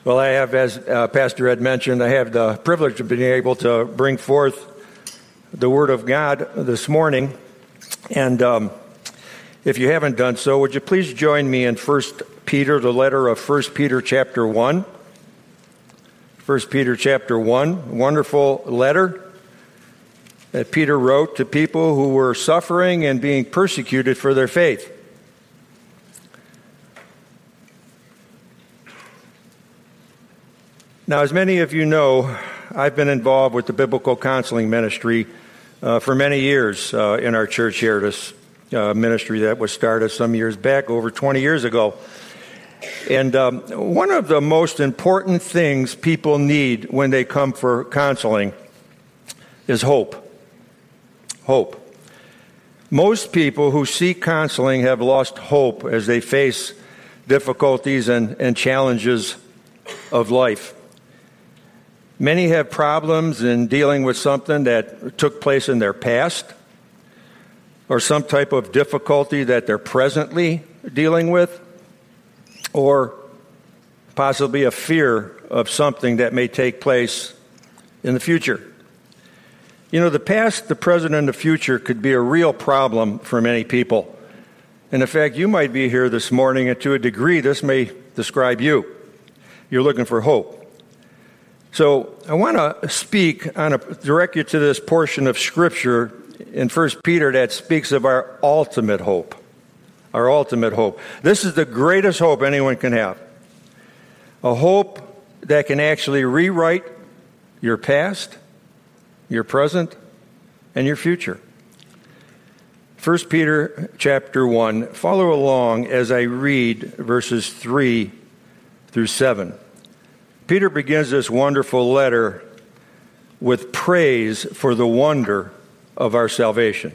Well, I have, as Pastor Ed mentioned, I have the privilege of being able to bring forth the Word of God this morning. And if you haven't done so, would you please join me in 1 Peter, the letter of 1 Peter chapter 1. 1 Peter chapter 1, wonderful letter that Peter wrote to people who were suffering and being persecuted for their faith. Now, as many of you know, I've been involved with the biblical counseling ministry for many years in our church here, this ministry that was started some years back, over 20 years ago. And one of the most important things people need when they come for counseling is hope. Hope. Most people who seek counseling have lost hope as they face difficulties and challenges of life. Many have problems in dealing with something that took place in their past or some type of difficulty that they're presently dealing with, or possibly a fear of something that may take place in the future. You know, the past, the present, and the future could be a real problem for many people. And in fact, you might be here this morning, and to a degree, this may describe you. You're looking for hope. So I want to direct you to this portion of Scripture in 1 Peter that speaks of our ultimate hope. Our ultimate hope. This is the greatest hope anyone can have. A hope that can actually rewrite your past, your present, and your future. 1 Peter chapter 1. Follow along as I read verses 3 through 7. Peter begins this wonderful letter with praise for the wonder of our salvation.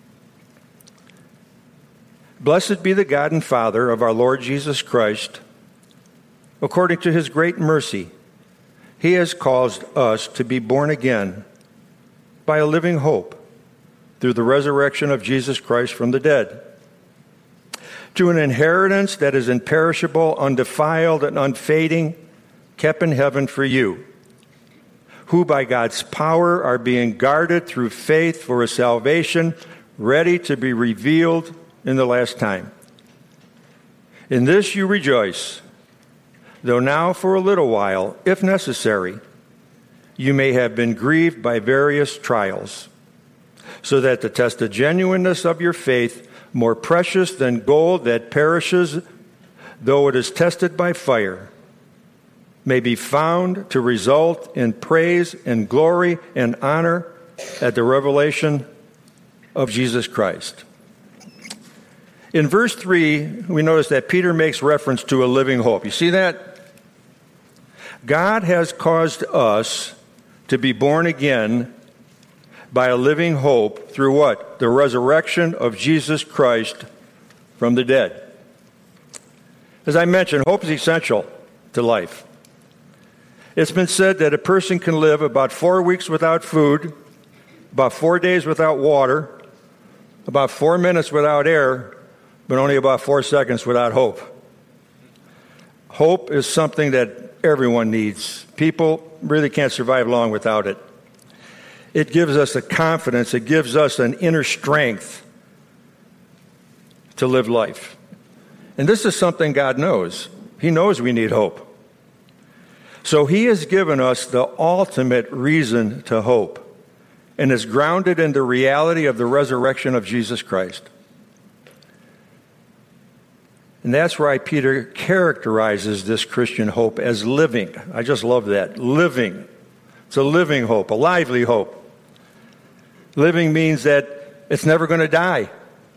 Blessed be the God and Father of our Lord Jesus Christ. According to his great mercy, he has caused us to be born again by a living hope through the resurrection of Jesus Christ from the dead, to an inheritance that is imperishable, undefiled, and unfading, kept in heaven for you, who by God's power are being guarded through faith for a salvation ready to be revealed in the last time. In this you rejoice, though now for a little while, if necessary, you may have been grieved by various trials, so that the test of genuineness of your faith, more precious than gold that perishes, though it is tested by fire, may be found to result in praise and glory and honor at the revelation of Jesus Christ. In verse 3, we notice that Peter makes reference to a living hope. You see that? God has caused us to be born again by a living hope through what? The resurrection of Jesus Christ from the dead. As I mentioned, hope is essential to life. It's been said that a person can live about 4 weeks without food, about 4 days without water, about 4 minutes without air, but only about 4 seconds without hope. Hope is something that everyone needs. People really can't survive long without it. It gives us a confidence, it gives us an inner strength to live life. And this is something God knows. He knows we need hope. So he has given us the ultimate reason to hope, and is grounded in the reality of the resurrection of Jesus Christ. And that's why Peter characterizes this Christian hope as living. I just love that. Living. It's a living hope, a lively hope. Living means that it's never going to die.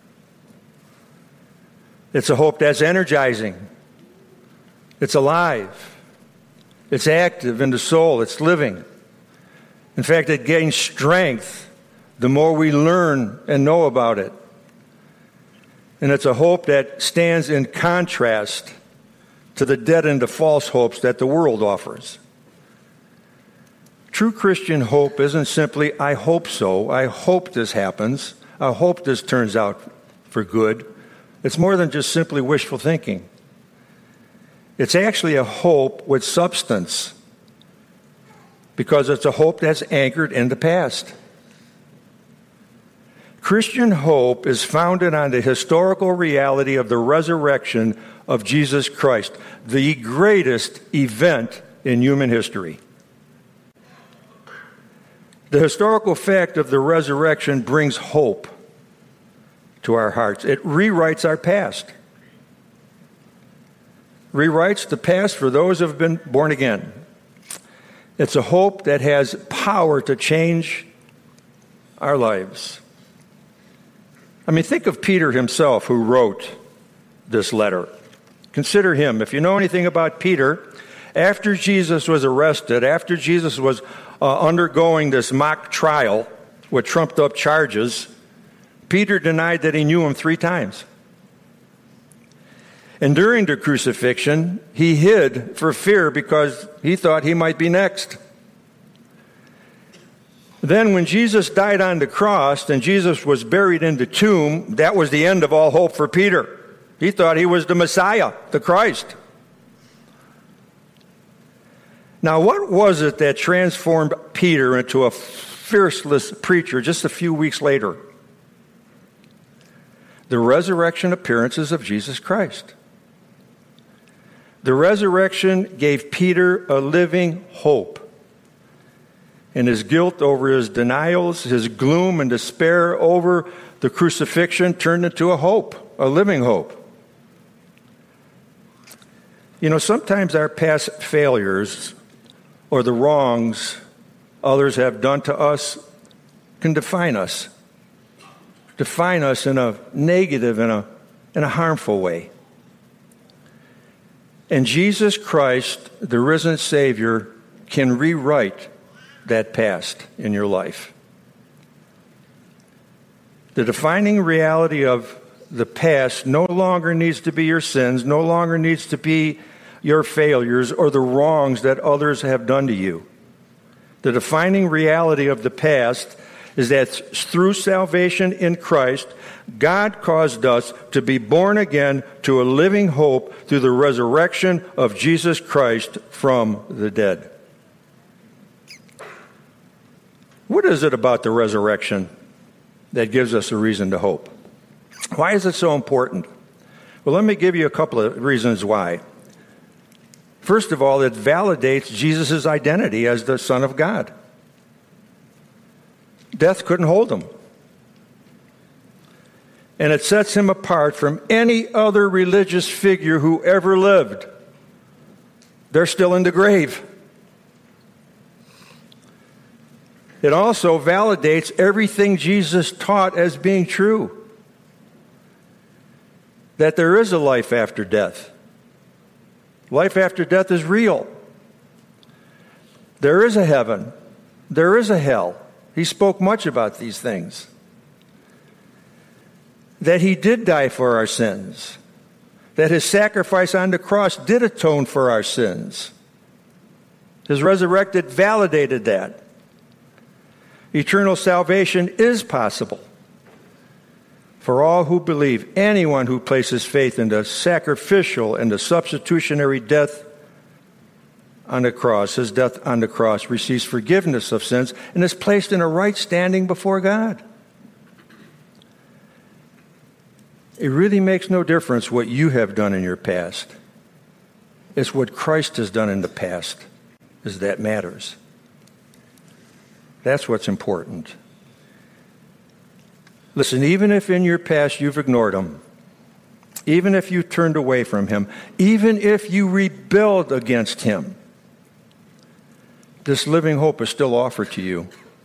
It's a hope that's energizing. It's alive. It's active in the soul. It's living. In fact, it gains strength the more we learn and know about it. And it's a hope that stands in contrast to the dead and the false hopes that the world offers. True Christian hope isn't simply, I hope so, I hope this happens, I hope this turns out for good. It's more than just simply wishful thinking. It's actually a hope with substance, because it's a hope that's anchored in the past. Christian hope is founded on the historical reality of the resurrection of Jesus Christ, the greatest event in human history. The historical fact of the resurrection brings hope to our hearts. It rewrites our past. Rewrites the past for those who have been born again. It's a hope that has power to change our lives. I mean, think of Peter himself, who wrote this letter. Consider him. If you know anything about Peter, after Jesus was arrested, after Jesus was undergoing this mock trial with trumped-up charges, Peter denied that he knew him 3 times. And during the crucifixion, he hid for fear because he thought he might be next. Then when Jesus died on the cross and Jesus was buried in the tomb, that was the end of all hope for Peter. He thought he was the Messiah, the Christ. Now, what was it that transformed Peter into a fearless preacher just a few weeks later? The resurrection appearances of Jesus Christ. The resurrection gave Peter a living hope. And his guilt over his denials, his gloom and despair over the crucifixion turned into a hope, a living hope. You know, sometimes our past failures or the wrongs others have done to us can define us in a negative, in a harmful way. And Jesus Christ, the risen Savior, can rewrite that past in your life. The defining reality of the past no longer needs to be your sins, no longer needs to be your failures or the wrongs that others have done to you. The defining reality of the past is that through salvation in Christ, God caused us to be born again to a living hope through the resurrection of Jesus Christ from the dead. What is it about the resurrection that gives us a reason to hope? Why is it so important? Well, let me give you a couple of reasons why. First of all, it validates Jesus' identity as the Son of God. Death couldn't hold him. And it sets him apart from any other religious figure who ever lived. They're still in the grave. It also validates everything Jesus taught as being true. That there is a life after death. Life after death is real. There is a heaven. There is a hell. He spoke much about these things. That he did die for our sins. That his sacrifice on the cross did atone for our sins. His resurrected validated that. Eternal salvation is possible for all who believe. Anyone who places faith in the sacrificial and the substitutionary death on the cross, his death on the cross, receives forgiveness of sins and is placed in a right standing before God. It really makes no difference what you have done in your past. It's what Christ has done in the past that matters. That's what's important. Listen, even if in your past you've ignored him, even if you turned away from him, even if you rebelled against him, this living hope is still offered to you.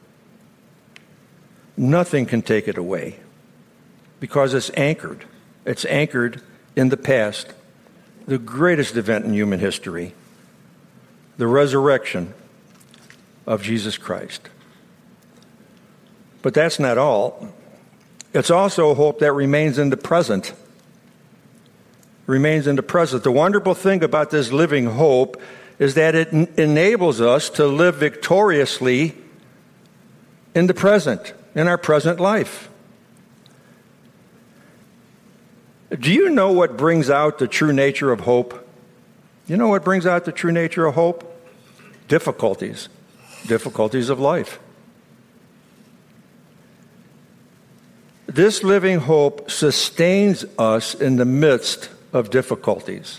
Nothing can take it away because it's anchored. It's anchored in the past, the greatest event in human history, the resurrection of Jesus Christ. But that's not all. It's also a hope that remains in the present. Remains in the present. The wonderful thing about this living hope is that it enables us to live victoriously in the present, in our present life. Do you know what brings out the true nature of hope? You know what brings out the true nature of hope? Difficulties. Difficulties of life. This living hope sustains us in the midst of difficulties.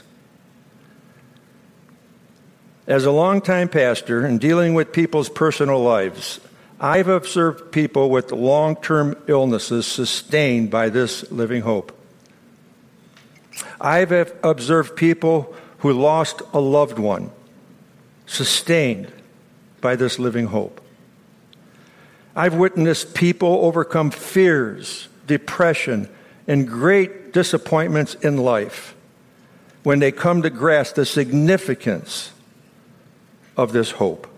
As a longtime pastor and dealing with people's personal lives, I've observed people with long-term illnesses sustained by this living hope. I've observed people who lost a loved one sustained by this living hope. I've witnessed people overcome fears, depression, and great disappointments in life when they come to grasp the significance of this hope.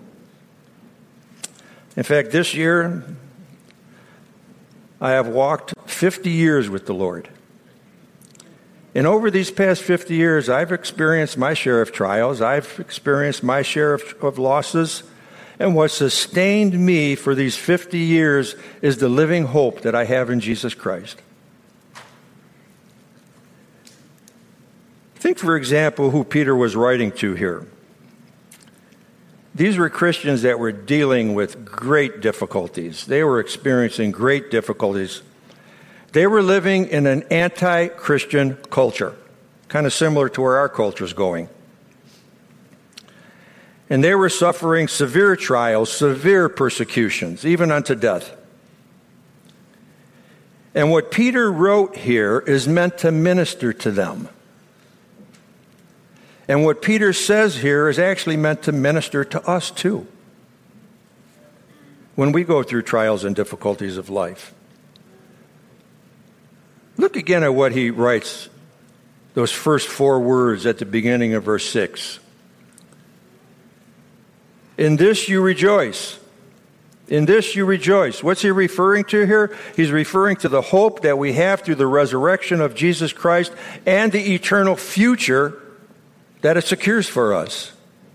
In fact, this year, I have walked 50 years with the Lord. And over these past 50 years, I've experienced my share of trials. I've experienced my share of losses. And what sustained me for these 50 years is the living hope that I have in Jesus Christ. Think, for example, who Peter was writing to here. These were Christians that were dealing with great difficulties. They were experiencing great difficulties. They were living in an anti-Christian culture, kind of similar to where our culture is going. And they were suffering severe trials, severe persecutions, even unto death. And what Peter wrote here is meant to minister to them. And what Peter says here is actually meant to minister to us too, when we go through trials and difficulties of life. Look again at what he writes, those first 4 words at the beginning of verse 6. In this you rejoice. In this you rejoice. What's he referring to here? He's referring to the hope that we have through the resurrection of Jesus Christ and the eternal future that it secures for us.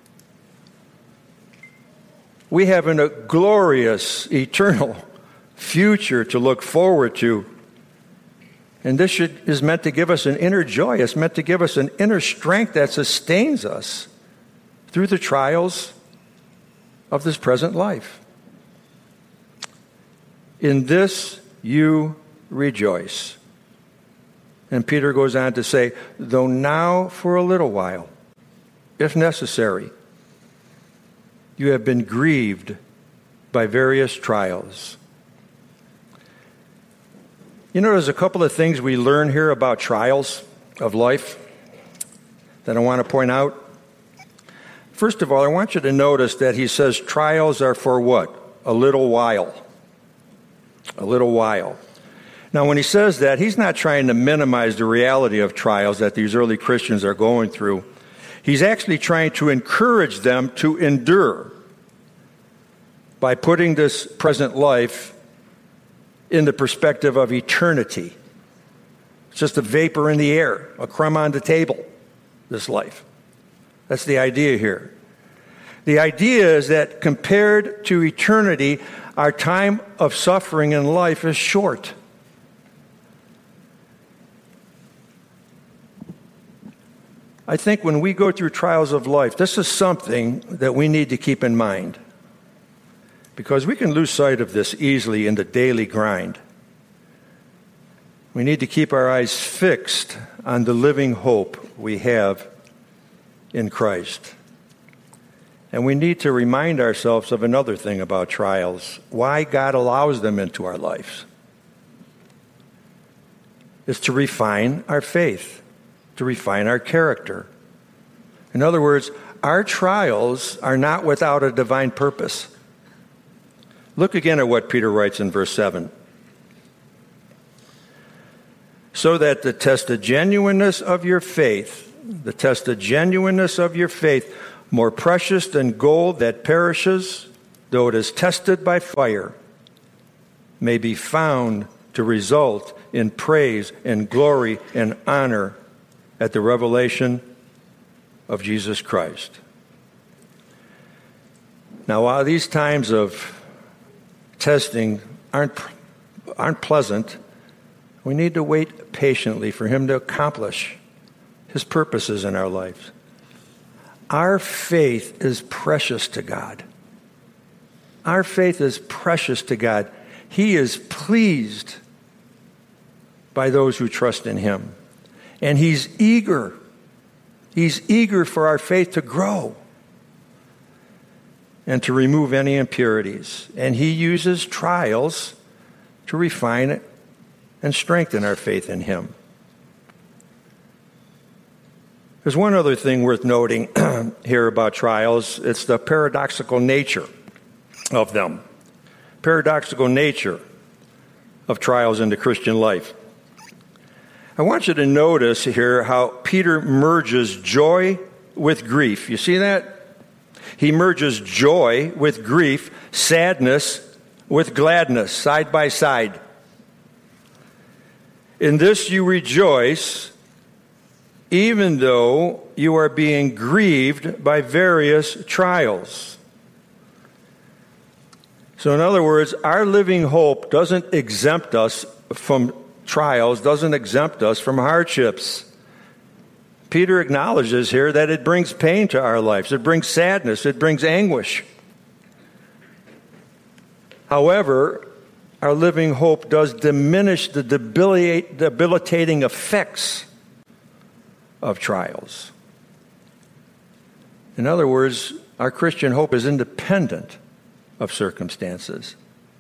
We have a glorious, eternal future to look forward to. And this is meant to give us an inner joy. It's meant to give us an inner strength that sustains us through the trials of this present life. In this you rejoice. And Peter goes on to say, though now for a little while, if necessary, you have been grieved by various trials. You know, there's a couple of things we learn here about trials of life that I want to point out. First of all, I want you to notice that he says trials are for what? A little while. A little while. Now, when he says that, he's not trying to minimize the reality of trials that these early Christians are going through. He's actually trying to encourage them to endure by putting this present life in the perspective of eternity. It's just a vapor in the air, a crumb on the table, this life. That's the idea here. The idea is that compared to eternity, our time of suffering in life is short. I think when we go through trials of life, this is something that we need to keep in mind, because we can lose sight of this easily in the daily grind. We need to keep our eyes fixed on the living hope we have in Christ. And we need to remind ourselves of another thing about trials, why God allows them into our lives. It's to refine our faith, to refine our character. In other words, our trials are not without a divine purpose. Look again at what Peter writes in verse 7. So that the test of genuineness of your faith, more precious than gold that perishes, though it is tested by fire, may be found to result in praise and glory and honor at the revelation of Jesus Christ. Now, while these times of testing aren't pleasant, we need to wait patiently for Him to accomplish His purposes in our lives. Our faith is precious to God. Our faith is precious to God. He is pleased by those who trust in him. And he's eager. He's eager for our faith to grow and to remove any impurities. And he uses trials to refine it and strengthen our faith in him. There's one other thing worth noting here about trials. It's the paradoxical nature of them. Paradoxical nature of trials in the Christian life. I want you to notice here how Peter merges joy with grief. You see that? He merges joy with grief, sadness with gladness, side by side. In this you rejoice, even though you are being grieved by various trials. So in other words, our living hope doesn't exempt us from trials, doesn't exempt us from hardships. Peter acknowledges here that it brings pain to our lives. It brings sadness. It brings anguish. However, our living hope does diminish the debilitating effects of trials. In other words, our Christian hope is independent of circumstances.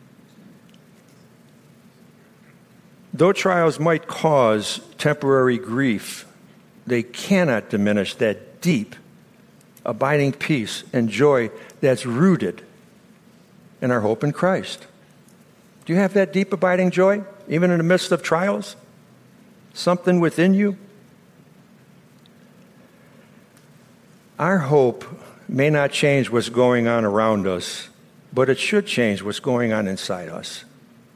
Though trials might cause temporary grief, they cannot diminish that deep, abiding peace and joy that's rooted in our hope in Christ. Do you have that deep, abiding joy, even in the midst of trials? Something within you? Our hope may not change what's going on around us, but it should change what's going on inside us.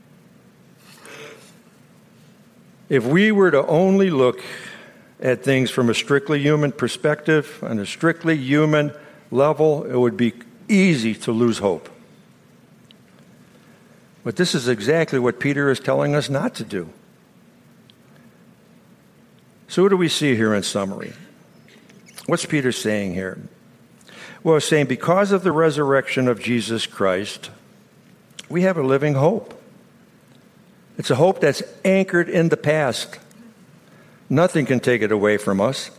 If we were to only look at things from a strictly human perspective, on a strictly human level, it would be easy to lose hope. But this is exactly what Peter is telling us not to do. So what do we see here in summary? What's Peter saying here? Well, he's saying because of the resurrection of Jesus Christ, we have a living hope. It's a hope that's anchored in the past. Nothing can take it away from us.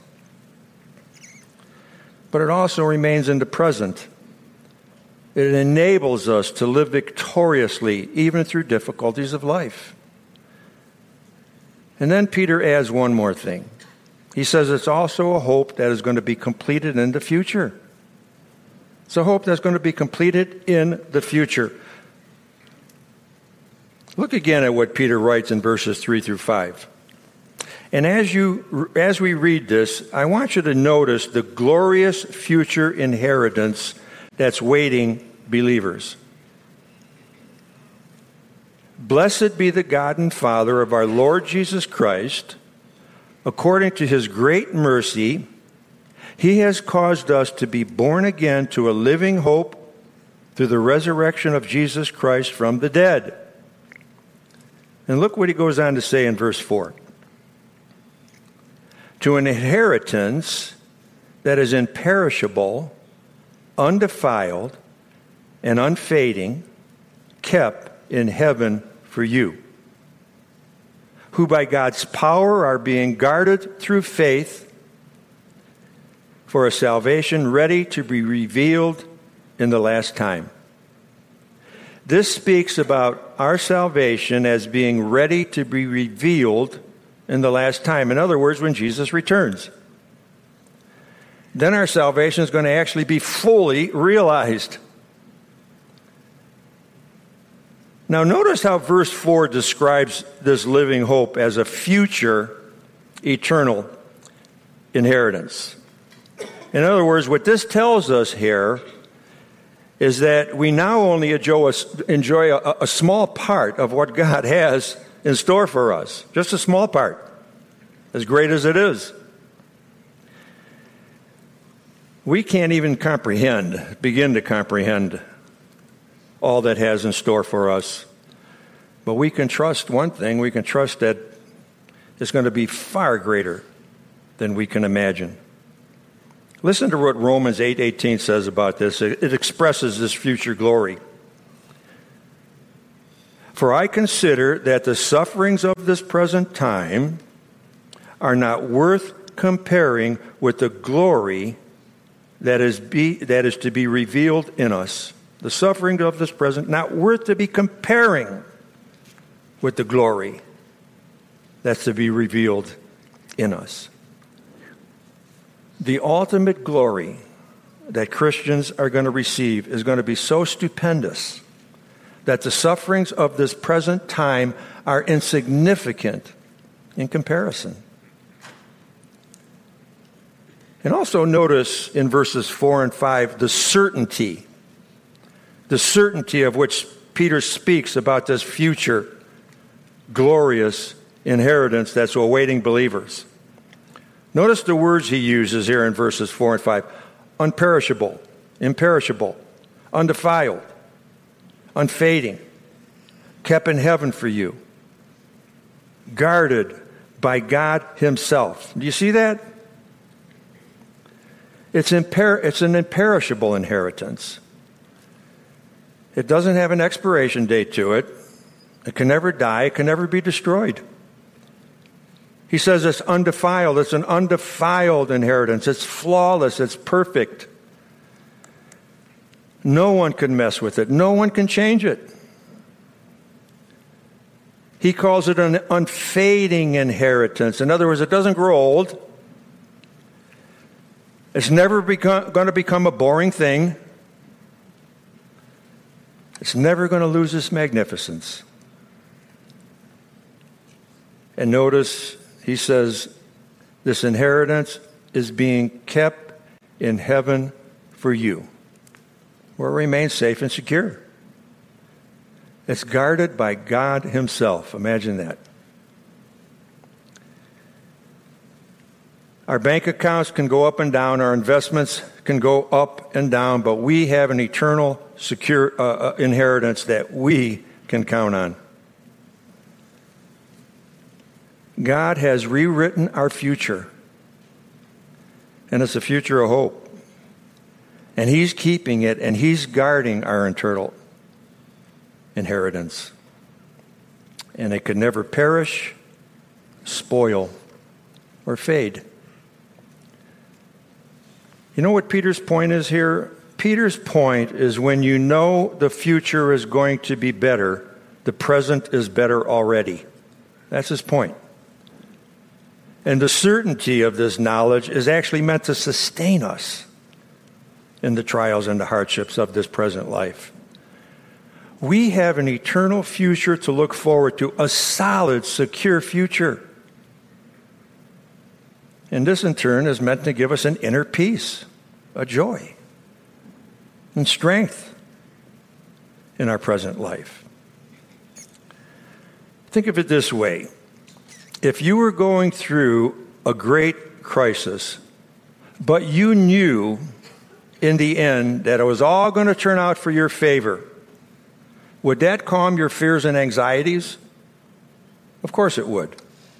But it also remains in the present. It enables us to live victoriously, even through difficulties of life. And then Peter adds one more thing. He says it's also a hope that is going to be completed in the future. It's a hope that's going to be completed in the future. Look again at what Peter writes in verses 3 through 5. And as we read this, I want you to notice the glorious future inheritance that's waiting believers. Blessed be the God and Father of our Lord Jesus Christ. According to his great mercy, he has caused us to be born again to a living hope through the resurrection of Jesus Christ from the dead. And look what he goes on to say in verse 4. To an inheritance that is imperishable, undefiled, and unfading, kept in heaven for you, who by God's power are being guarded through faith for a salvation ready to be revealed in the last time. This speaks about our salvation as being ready to be revealed in the last time. In other words, when Jesus returns. Then our salvation is going to actually be fully realized. Now notice how verse 4 describes this living hope as a future eternal inheritance. In other words, what this tells us here is that we now only enjoy a small part of what God has in store for us. Just a small part, as great as it is. We can't even begin to comprehend all that has in store for us. But we can trust one thing. We can trust that it's going to be far greater than we can imagine. Listen to what Romans 8:18 says about this. It expresses this future glory. For I consider that the sufferings of this present time are not worth comparing with the glory that is to be revealed in us. The suffering of this present, not worth to be comparing with the glory that's to be revealed in us. The ultimate glory that Christians are going to receive is going to be so stupendous that the sufferings of this present time are insignificant in comparison. And also notice in verses 4 and 5 the certainty of which Peter speaks about this future glorious inheritance that's awaiting believers. Notice the words he uses here in verses 4 and 5. Unperishable, imperishable, undefiled, unfading, kept in heaven for you, guarded by God himself. Do you see that? It's an imperishable inheritance. It doesn't have an expiration date to it. It can never die. It can never be destroyed. He says it's undefiled. It's an undefiled inheritance. It's flawless. It's perfect. No one can mess with it. No one can change it. He calls it an unfading inheritance. In other words, it doesn't grow old. It's never going to become a boring thing. It's never going to lose its magnificence. And notice, he says, this inheritance is being kept in heaven for you, where it remains safe and secure. It's guarded by God himself. Imagine that. Our bank accounts can go up and down. Our investments can go up and down. But we have an eternal, secure inheritance that we can count on. God has rewritten our future. And it's a future of hope. And he's keeping it, and he's guarding our eternal inheritance. And it could never perish, spoil, or fade. You know what Peter's point is here? Peter's point is when you know the future is going to be better, the present is better already. That's his point. And the certainty of this knowledge is actually meant to sustain us in the trials and the hardships of this present life. We have an eternal future to look forward to, a solid, secure future. And this, in turn, is meant to give us an inner peace, a joy, and strength in our present life. Think of it this way. If you were going through a great crisis, but you knew in the end that it was all going to turn out for your favor, would that calm your fears and anxieties? Of course it would.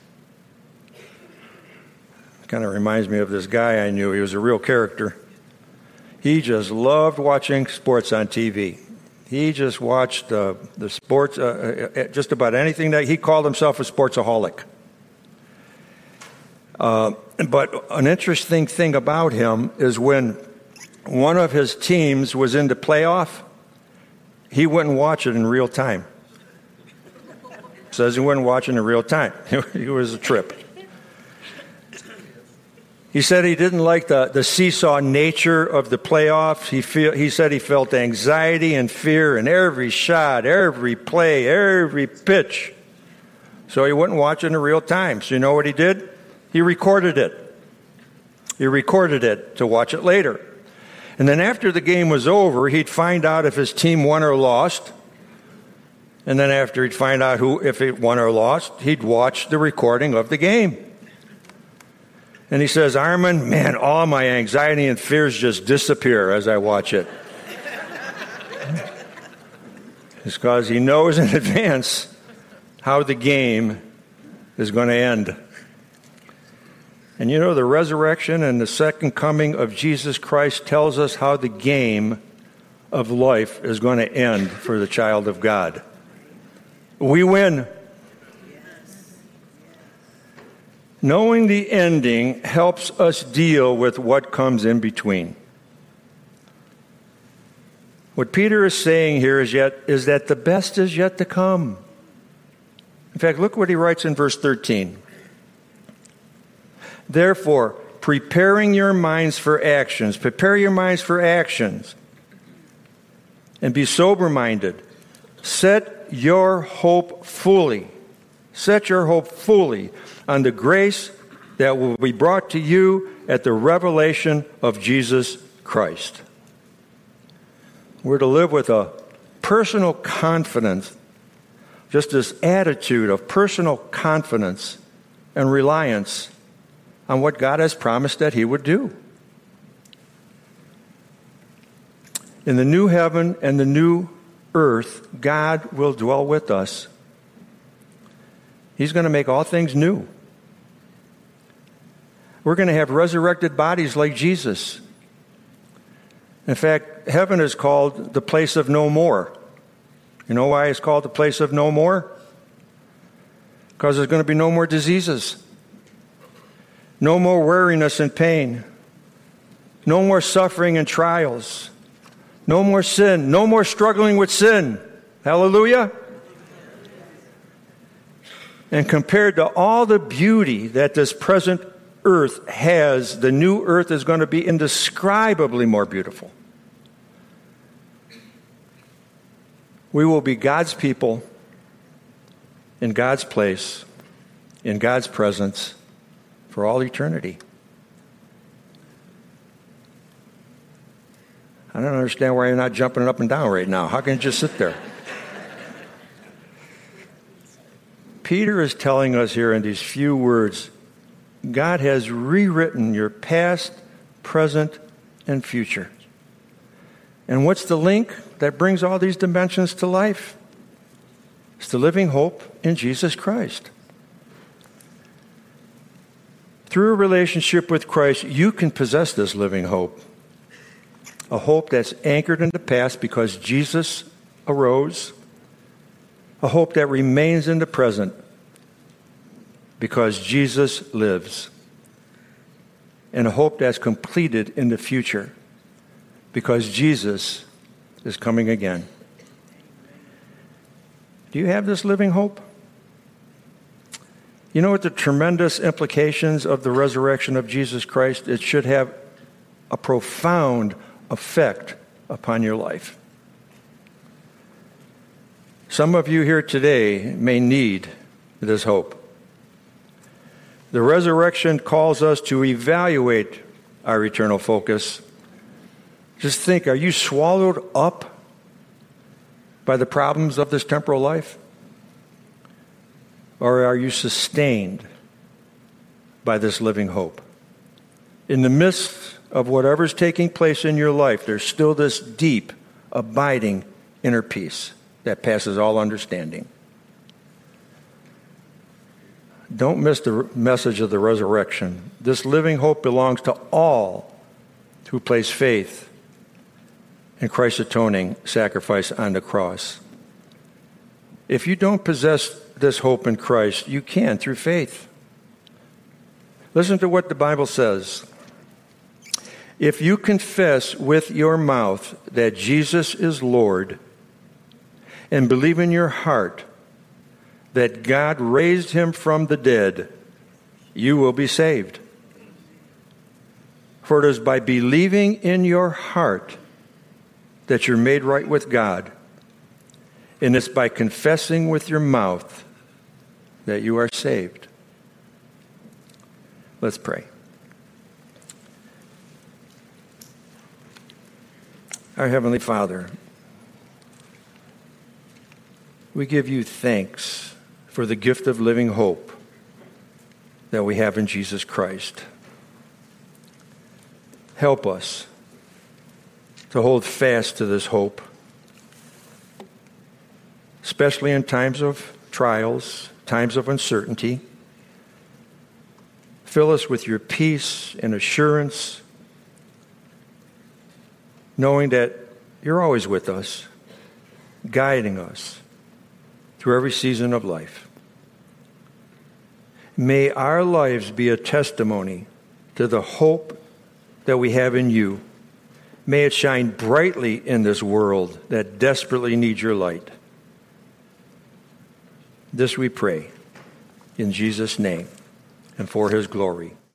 Kind of reminds me of this guy I knew. He was a real character. He just loved watching sports on TV. He just watched the sports, just about anything that he called himself a sportsaholic. But an interesting thing about him is when one of his teams was in the playoff, he wouldn't watch it in real time. Says he wouldn't watch it in real time. It was a trip. He said he didn't like the seesaw nature of the playoffs. He said he felt anxiety and fear in every shot, every play, every pitch. So he wouldn't watch it in real time. So you know what he did? He recorded it. He recorded it to watch it later. And then after the game was over, he'd find out if his team won or lost. And then after he'd find out if it won or lost, he'd watch the recording of the game. And he says, Armin, man, all my anxiety and fears just disappear as I watch it. It's because he knows in advance how the game is going to end. And you know, the resurrection and the second coming of Jesus Christ tells us how the game of life is going to end for the child of God. We win. Knowing the ending helps us deal with what comes in between. What Peter is saying here is that the best is yet to come. In fact, look what he writes in verse 13. Therefore, prepare your minds for actions, and be sober-minded. Set your hope fully on the grace that will be brought to you at the revelation of Jesus Christ. We're to live with a personal confidence, just this attitude of personal confidence and reliance on what God has promised that He would do. In the new heaven and the new earth, God will dwell with us. He's going to make all things new. We're going to have resurrected bodies like Jesus. In fact, heaven is called the place of no more. You know why it's called the place of no more? Because there's going to be no more diseases. No more weariness and pain. No more suffering and trials. No more sin. No more struggling with sin. Hallelujah. And compared to all the beauty that this present earth has, the new earth is going to be indescribably more beautiful. We will be God's people in God's place, in God's presence for all eternity. I don't understand why you're not jumping up and down right now. How can you just sit there? Peter is telling us here in these few words, God has rewritten your past, present, and future. And what's the link that brings all these dimensions to life? It's the living hope in Jesus Christ. Through a relationship with Christ, you can possess this living hope. A hope that's anchored in the past because Jesus arose. A hope that remains in the present because Jesus lives. And a hope that's completed in the future because Jesus is coming again. Do you have this living hope? You know what the tremendous implications of the resurrection of Jesus Christ? It should have a profound effect upon your life. Some of you here today may need this hope. The resurrection calls us to evaluate our eternal focus. Just think, are you swallowed up by the problems of this temporal life? Or are you sustained by this living hope? In the midst of whatever's taking place in your life, there's still this deep, abiding inner peace that passes all understanding. Don't miss the message of the resurrection. This living hope belongs to all who place faith in Christ's atoning sacrifice on the cross. If you don't possess this hope in Christ, you can through faith. Listen to what the Bible says. If you confess with your mouth that Jesus is Lord and believe in your heart that God raised him from the dead, you will be saved. For it is by believing in your heart that you're made right with God, and it's by confessing with your mouth that you are saved. Let's pray. Our Heavenly Father, we give you thanks for the gift of living hope that we have in Jesus Christ. Help us to hold fast to this hope, especially in times of trials, times of uncertainty. Fill us with your peace and assurance, knowing that you're always with us, guiding us through every season of life. May our lives be a testimony to the hope that we have in you. May it shine brightly in this world that desperately needs your light. This we pray in Jesus' name and for his glory.